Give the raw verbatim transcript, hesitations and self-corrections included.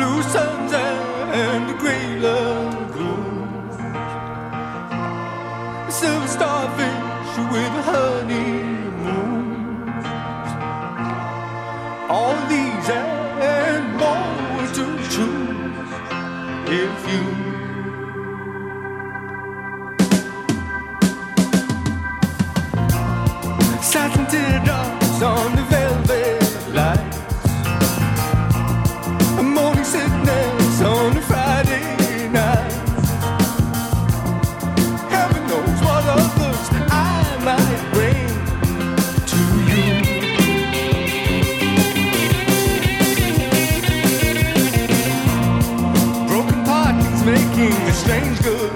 blue suns and the gray lagoons, silver starfish with honeymoons. All these and more to choose if you satin teardrops on the velvet lights, a morning sickness on a Friday night. Heaven knows what others I might bring to you. Broken pockets making a strange good